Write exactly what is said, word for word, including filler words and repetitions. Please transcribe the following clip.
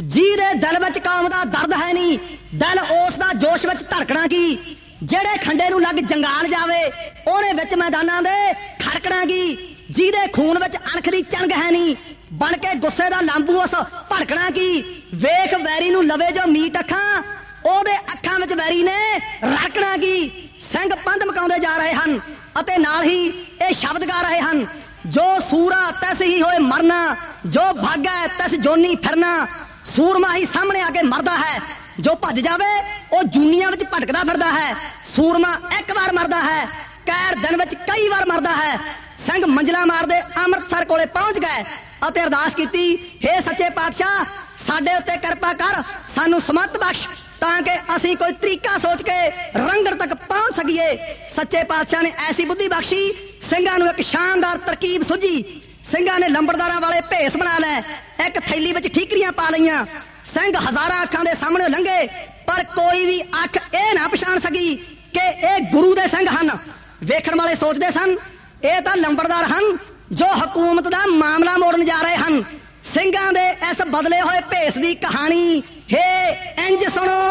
ਜਿਹਦੇ ਦਿਲ ਵਿੱਚ ਕੌਮ ਦਾ ਦਰਦ ਹੈ ਨਹੀਂ, ਦਿਲ ਉਸ ਦਾ ਜੋਸ਼ ਵਿੱਚ ਧੜਕਣਾ ਕੀ। ਜਿਹੜੇ ਖੰਡੇ ਨੂੰ ਲੱਗ ਜੰਗਾਲ ਜਾਵੇ ਉਹਨੇ ਵਿੱਚ ਮੈਦਾਨਾਂ ਦੇ ਖੜਕਣਾ ਕੀ। ਜਿਹਦੇ ਖੂਨ ਵਿੱਚ ਅਣਖ ਦੀ ਚੰਗ ਹੈ ਨਹੀਂ, ਬਣ ਕੇ ਗੁੱਸੇ ਦਾ ਲਾਂਬੂ ਉਸ ਭੜਕਣਾ ਕੀ। ਵੇਖ ਵੈਰੀ ਨੂੰ ਲਵੇ ਜੋ ਮੀਟ ਅੱਖਾਂ, ਉਹਦੇ ਅੱਖਾਂ ਵਿੱਚ ਵੈਰੀ ਨੇ ਰੜਕਣਾ ਕੀ। ਸਿੰਘ ਪੰਧ ਮਕਾਉਂਦੇ ਜਾ ਰਹੇ ਹਨ ਅਤੇ ਨਾਲ ਹੀ ਇਹ ਸ਼ਬਦ ਗਾ ਰਹੇ ਹਨ, ਜੋ ਸੂਰਾ ਤਿਸ ਹੀ ਹੋਏ ਮਰਨਾ, ਜੋ ਭਾਗਾ ਤਿਸ ਜੋਨੀ ਫਿਰਨਾ। ਸੂਰਮਾ ਹੀ ਸਾਹਮਣੇ ਆ ਕੇ ਮਰਦਾ ਹੈ, ਜੋ ਭੱਜ ਜਾਵੇ ਉਹ ਜੂਨੀਆਂ ਵਿੱਚ ਭਟਕਦਾ ਫਿਰਦਾ ਹੈ। ਸੂਰਮਾ ਇੱਕ ਵਾਰ ਮਰਦਾ ਹੈ, ਕੈਰ ਦਿਨ ਵਿੱਚ ਕਈ ਵਾਰ ਮਰਦਾ ਹੈ। ਸਿੰਘ ਮੰਜ਼ਲਾ ਮਾਰਦੇ ਅੰਮ੍ਰਿਤਸਰ ਕੋਲੇ ਪਹੁੰਚ ਗਏ ਅਤੇ ਅਰਦਾਸ ਕੀਤੀ, ਹੇ ਸੱਚੇ ਪਾਤਸ਼ਾਹ ਸਾਡੇ ਉੱਤੇ ਕਿਰਪਾ ਕਰ, ਸਾਨੂੰ ਸਮਤ ਬਖਸ਼ ਤਾਂ ਕਿ ਅਸੀਂ ਕੋਈ ਤਰੀਕਾ ਸੋਚ ਕੇ ਰੰਗੜ ਤੱਕ ਪਹੁੰਚ ਸਕੀਏ। ਸੱਚੇ ਪਾਤਸ਼ਾਹ ਨੇ ਐਸੀ ਬੁੱਧੀ ਬਖਸ਼ੀ, ਸਿੰਘਾਂ ਨੂੰ ਇੱਕ ਸ਼ਾਨਦਾਰ ਤਰਕੀਬ ਸੁਝੀ। ਸਿੰਘਾਂ ਨੇ ਲੰਬੜਦਾਰਾਂ ਵਾਲੇ ਭੇਸ ਬਣਾ ਲਏ, ਇੱਕ ਥੈਲੀ ਵਿੱਚ ਠੀਕਰੀਆਂ ਪਾ ਲਈਆਂ। ਸਿੰਘ ਹਜ਼ਾਰਾਂ ਅੱਖਾਂ ਦੇ ਸਾਹਮਣੇ ਲੰਘੇ, ਪਰ ਕੋਈ ਵੀ ਅੱਖ ਇਹ ਨਾ ਪਛਾਣ ਸਕੀ ਕਿ ਇਹ ਗੁਰੂ ਦੇ ਸਿੰਘ ਹਨ। ਵੇਖਣ ਵਾਲੇ ਸੋਚਦੇ ਸਨ ਇਹ ਤਾਂ ਲੰਬੜਦਾਰ ਹਨ ਜੋ ਹਕੂਮਤ ਦਾ ਮਾਮਲਾ ਮੋੜਨ ਜਾ ਰਹੇ ਹਨ। ਸਿੰਘਾਂ ਦੇ ਇਸ ਬਦਲੇ ਹੋਏ ਭੇਸ ਦੀ ਕਹਾਣੀ ਹੇ ਇੰਜ ਸੁਣੋ।